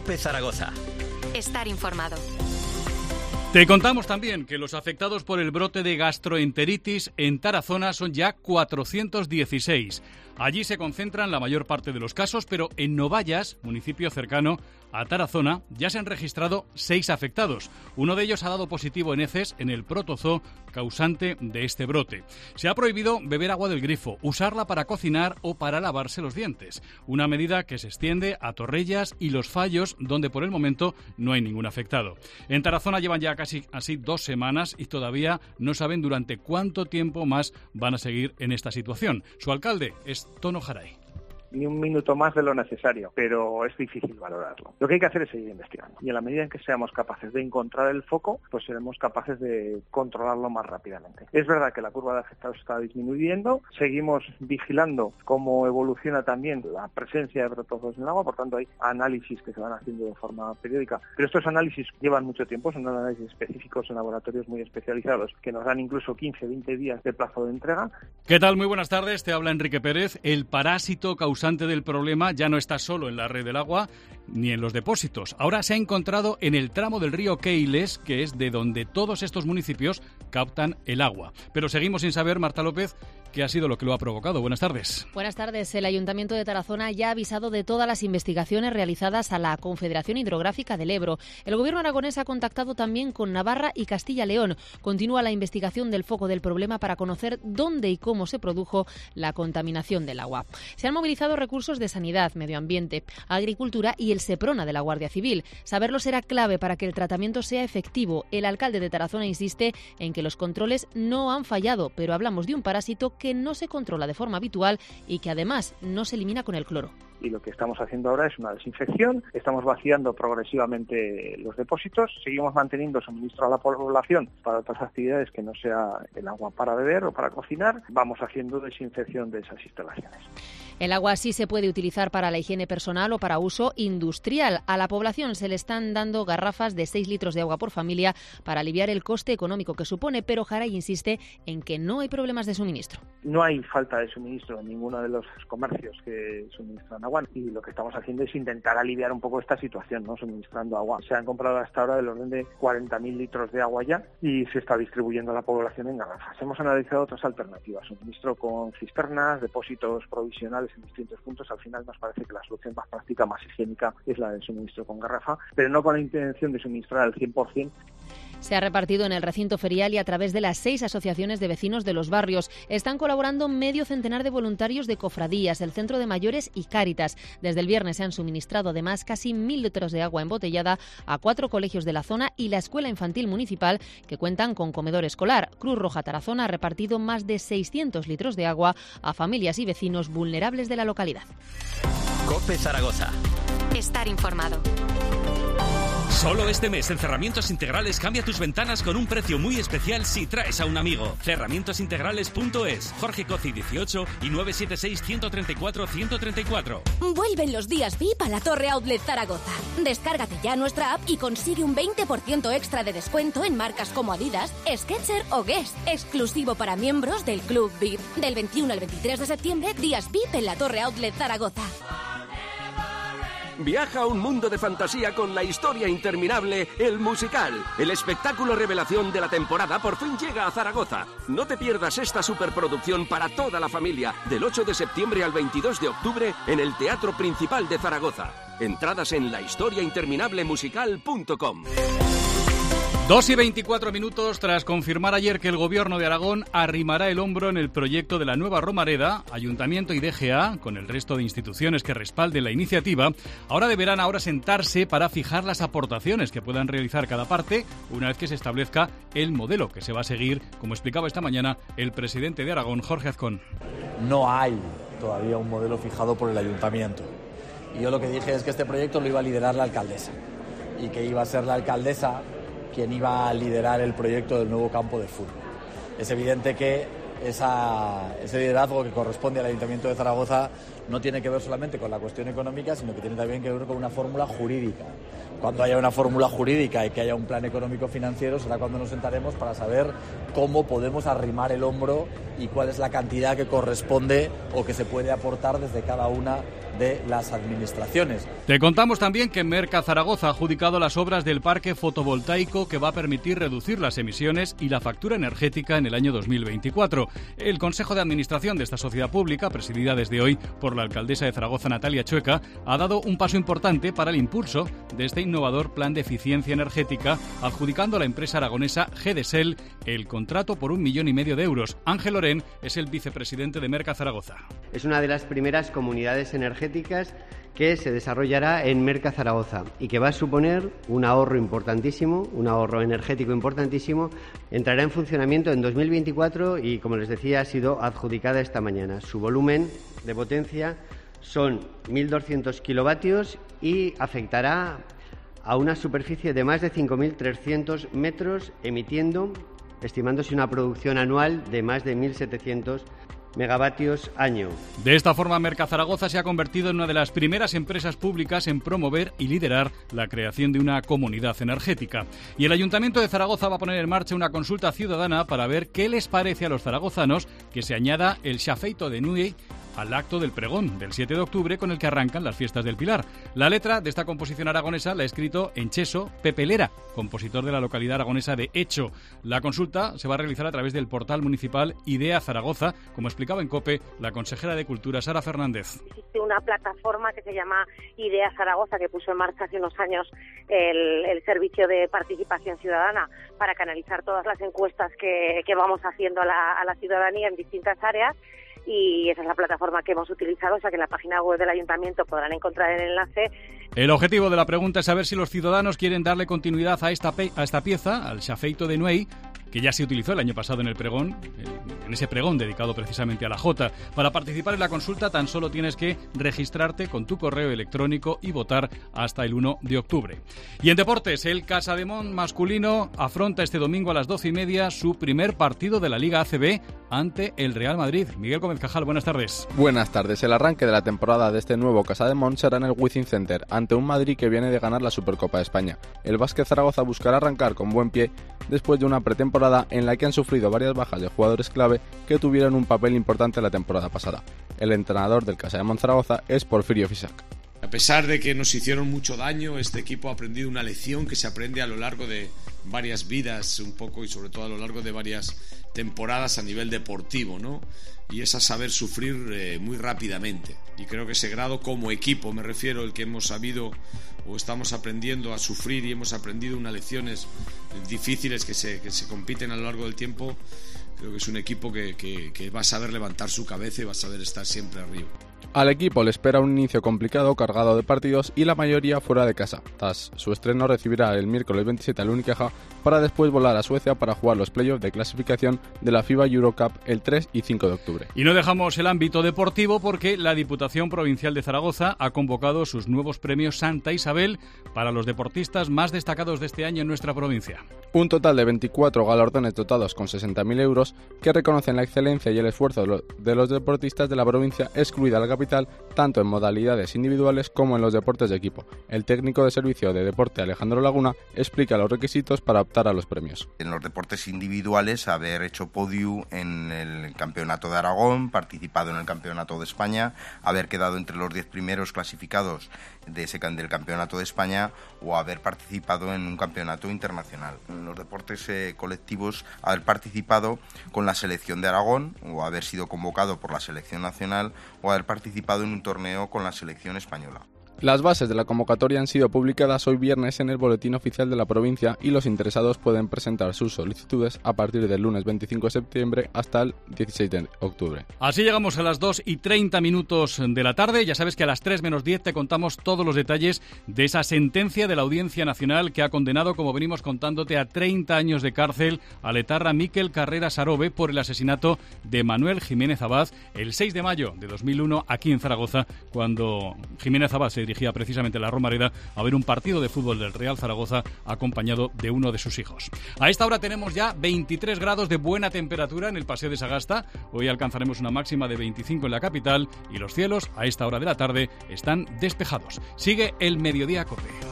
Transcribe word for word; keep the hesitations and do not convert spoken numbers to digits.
COPE Zaragoza. Estar informado. Te contamos también que los afectados por el brote de gastroenteritis en Tarazona son ya cuatrocientos dieciséis. Allí se concentran la mayor parte de los casos, pero en Novallas, municipio cercano a Tarazona, ya se han registrado seis afectados. Uno de ellos ha dado positivo en heces en el protozoo causante de este brote. Se ha prohibido beber agua del grifo, usarla para cocinar o para lavarse los dientes. Una medida que se extiende a Torrellas y Los Fallos, donde por el momento no hay ningún afectado. En Tarazona llevan ya casi así dos semanas y todavía no saben durante cuánto tiempo más van a seguir en esta situación. Su alcalde es Tono Jaray. Ni un minuto más de lo necesario, pero es difícil valorarlo. Lo que hay que hacer es seguir investigando y en la medida en que seamos capaces de encontrar el foco, pues seremos capaces de controlarlo más rápidamente. Es verdad que la curva de afectados está disminuyendo, seguimos vigilando cómo evoluciona también la presencia de protozoos en el agua, por tanto hay análisis que se van haciendo de forma periódica, pero estos análisis llevan mucho tiempo, son análisis específicos en laboratorios muy especializados que nos dan incluso quince a veinte días de plazo de entrega. ¿Qué tal? Muy buenas tardes, te habla Enrique Pérez. El parásito causante del problema ya no está solo en la red del agua ni en los depósitos. Ahora se ha encontrado en el tramo del río Keiles, que es de donde todos estos municipios captan el agua. Pero seguimos sin saber, Marta López, qué ha sido lo que lo ha provocado. Buenas tardes. Buenas tardes. El Ayuntamiento de Tarazona ya ha avisado de todas las investigaciones realizadas a la Confederación Hidrográfica del Ebro. El Gobierno aragonés ha contactado también con Navarra y Castilla-León. Continúa la investigación del foco del problema para conocer dónde y cómo se produjo la contaminación del agua. Se han movilizado recursos de Sanidad, Medio Ambiente, Agricultura y el SEPRONA de la Guardia Civil. Saberlo será clave para que el tratamiento sea efectivo. El alcalde de Tarazona insiste en que los controles no han fallado, pero hablamos de un parásito que no se controla de forma habitual y que además no se elimina con el cloro. Y lo que estamos haciendo ahora es una desinfección, estamos vaciando progresivamente los depósitos, seguimos manteniendo suministro a la población para otras actividades que no sea el agua para beber o para cocinar, vamos haciendo desinfección de esas instalaciones. El agua sí se puede utilizar para la higiene personal o para uso industrial. A la población se le están dando garrafas de seis litros de agua por familia para aliviar el coste económico que supone, pero Jaray insiste en que no hay problemas de suministro. No hay falta de suministro en ninguno de los comercios que suministran agua y lo que estamos haciendo es intentar aliviar un poco esta situación, ¿no? Suministrando agua. Se han comprado hasta ahora del orden de cuarenta mil litros de agua ya y se está distribuyendo a la población en garrafas. Hemos analizado otras alternativas, suministro con cisternas, depósitos provisionales en distintos puntos. Al final nos parece que la solución más práctica, más higiénica, es la del suministro con garrafa, pero no con la intención de suministrar al cien por ciento. Se ha repartido en el recinto ferial y a través de las seis asociaciones de vecinos de los barrios. Están colaborando medio centenar de voluntarios de cofradías, el Centro de Mayores y Cáritas. Desde el viernes se han suministrado además casi mil litros de agua embotellada a cuatro colegios de la zona y la Escuela Infantil Municipal, que cuentan con comedor escolar. Cruz Roja Tarazona ha repartido más de seiscientos litros de agua a familias y vecinos vulnerables de la localidad. COPE Zaragoza. Estar informado. Solo este mes en Cerramientos Integrales cambia tus ventanas con un precio muy especial si traes a un amigo. cerramientos integrales punto es, Jorge Coci dieciocho y nueve siete seis, uno tres cuatro, uno tres cuatro. Vuelven los días V I P a la Torre Outlet Zaragoza. Descárgate ya nuestra app y consigue un veinte por ciento extra de descuento en marcas como Adidas, Skechers o Guess, exclusivo para miembros del Club V I P. Del veintiuno al veintitrés de septiembre, días V I P en la Torre Outlet Zaragoza. Viaja a un mundo de fantasía con la historia interminable El Musical. El espectáculo revelación de la temporada por fin llega a Zaragoza. No te pierdas esta superproducción para toda la familia del ocho de septiembre al veintidós de octubre en el Teatro Principal de Zaragoza. Entradas en la historia interminable musical punto com. Dos y veinticuatro minutos tras confirmar ayer que el Gobierno de Aragón arrimará el hombro en el proyecto de la nueva Romareda, Ayuntamiento y D G A, con el resto de instituciones que respalden la iniciativa, ahora deberán ahora sentarse para fijar las aportaciones que puedan realizar cada parte una vez que se establezca el modelo que se va a seguir, como explicaba esta mañana el presidente de Aragón, Jorge Azcón. No hay todavía un modelo fijado por el Ayuntamiento. Y yo lo que dije es que este proyecto lo iba a liderar la alcaldesa y que iba a ser la alcaldesa quien iba a liderar el proyecto del nuevo campo de fútbol. Es evidente que esa, ese liderazgo que corresponde al Ayuntamiento de Zaragoza no tiene que ver solamente con la cuestión económica, sino que tiene también que ver con una fórmula jurídica. Cuando haya una fórmula jurídica y que haya un plan económico-financiero, será cuando nos sentaremos para saber cómo podemos arrimar el hombro y cuál es la cantidad que corresponde o que se puede aportar desde cada una de las administraciones. Te contamos también que Merca Zaragoza ha adjudicado las obras del parque fotovoltaico que va a permitir reducir las emisiones y la factura energética en el año dos mil veinticuatro. El Consejo de Administración de esta sociedad pública, presidida desde hoy por la alcaldesa de Zaragoza, Natalia Chueca, ha dado un paso importante para el impulso de este innovador plan de eficiencia energética, adjudicando a la empresa aragonesa Gedesel el contrato por un millón y medio de euros. Ángel Orén es el vicepresidente de Merca Zaragoza. Es una de las primeras comunidades energéticas que se desarrollará en Merca Zaragoza y que va a suponer un ahorro importantísimo, un ahorro energético importantísimo. Entrará en funcionamiento en dos mil veinticuatro y, como les decía, ha sido adjudicada esta mañana. Su volumen de potencia son mil doscientos kilovatios y afectará a una superficie de más de cinco mil trescientos metros, emitiendo, estimándose una producción anual de más de mil setecientos megavatios año. De esta forma, Merca Zaragoza se ha convertido en una de las primeras empresas públicas en promover y liderar la creación de una comunidad energética. Y el Ayuntamiento de Zaragoza va a poner en marcha una consulta ciudadana para ver qué les parece a los zaragozanos que se añada el Xafeito de Nui al acto del pregón del siete de octubre con el que arrancan las fiestas del Pilar. La letra de esta composición aragonesa la ha escrito Encheso Pepe Lera, compositor de la localidad aragonesa de Echo. La consulta se va a realizar a través del portal municipal Idea Zaragoza, como explicaba en COPE la consejera de Cultura, Sara Fernández. Existe una plataforma que se llama Idea Zaragoza, que puso en marcha hace unos años el, el servicio de participación ciudadana para canalizar todas las encuestas que, que vamos haciendo a la, a la ciudadanía en distintas áreas. Y esa es la plataforma que hemos utilizado, o sea que en la página web del Ayuntamiento podrán encontrar el enlace. El objetivo de la pregunta es saber si los ciudadanos quieren darle continuidad a esta, pe- a esta pieza, al Xafeito de Nuey, que ya se utilizó el año pasado en el pregón, en ese pregón dedicado precisamente a la Jota. Para participar en la consulta tan solo tienes que registrarte con tu correo electrónico y votar hasta el uno de octubre. Y en deportes, el Casademont masculino afronta este domingo a las doce y media su primer partido de la Liga A C B ante el Real Madrid. Miguel Gómez Cajal, buenas tardes. Buenas tardes. El arranque de la temporada de este nuevo Casademont será en el Wizzing Center, ante un Madrid que viene de ganar la Supercopa de España. El Básquet Zaragoza buscará arrancar con buen pie después de una pretemporada en la que han sufrido varias bajas de jugadores clave que tuvieron un papel importante la temporada pasada. El entrenador del Casademont Zaragoza es Porfirio Fisac. A pesar de que nos hicieron mucho daño, este equipo ha aprendido una lección que se aprende a lo largo de varias vidas, un poco, y sobre todo a lo largo de varias temporadas a nivel deportivo, ¿no? Y es a saber sufrir eh, muy rápidamente. Y creo que ese grado como equipo, me refiero, el que hemos sabido o estamos aprendiendo a sufrir y hemos aprendido unas lecciones difíciles que se, que se compiten a lo largo del tiempo, creo que es un equipo que, que, que va a saber levantar su cabeza y va a saber estar siempre arriba. Al equipo le espera un inicio complicado, cargado de partidos y la mayoría fuera de casa. Tras su estreno recibirá el miércoles veintisiete al Unicaja para después volar a Suecia para jugar los playoffs de clasificación de la FIBA Eurocup el tres y cinco de octubre. Y no dejamos el ámbito deportivo porque la Diputación Provincial de Zaragoza ha convocado sus nuevos premios Santa Isabel para los deportistas más destacados de este año en nuestra provincia. Un total de veinticuatro galardones dotados con sesenta mil euros que reconocen la excelencia y el esfuerzo de los deportistas de la provincia, excluida la capital, tanto en modalidades individuales como en los deportes de equipo. El técnico de servicio de deporte Alejandro Laguna explica los requisitos para optar a los premios. En los deportes individuales, haber hecho podio en el Campeonato de Aragón, participado en el Campeonato de España, haber quedado entre los diez primeros clasificados de ese, del Campeonato de España o haber participado en un campeonato internacional. En los deportes eh, colectivos, haber participado con la selección de Aragón o haber sido convocado por la selección nacional o haber participado en un torneo con la selección española. Las bases de la convocatoria han sido publicadas hoy viernes en el Boletín Oficial de la provincia y los interesados pueden presentar sus solicitudes a partir del lunes veinticinco de septiembre hasta el dieciséis de octubre. Así llegamos a las dos y treinta minutos de la tarde. Ya sabes que a las tres menos diez te contamos todos los detalles de esa sentencia de la Audiencia Nacional que ha condenado, como venimos contándote, a treinta años de cárcel al etarra Mikel Carreras Arobe por el asesinato de Manuel Jiménez Abad el seis de mayo de dos mil uno aquí en Zaragoza, cuando Jiménez Abad se dirigía precisamente a la Romareda a ver un partido de fútbol del Real Zaragoza acompañado de uno de sus hijos. A esta hora tenemos ya veintitrés grados de buena temperatura en el Paseo de Sagasta. Hoy alcanzaremos una máxima de veinticinco en la capital y los cielos a esta hora de la tarde están despejados. Sigue el Mediodía COPE.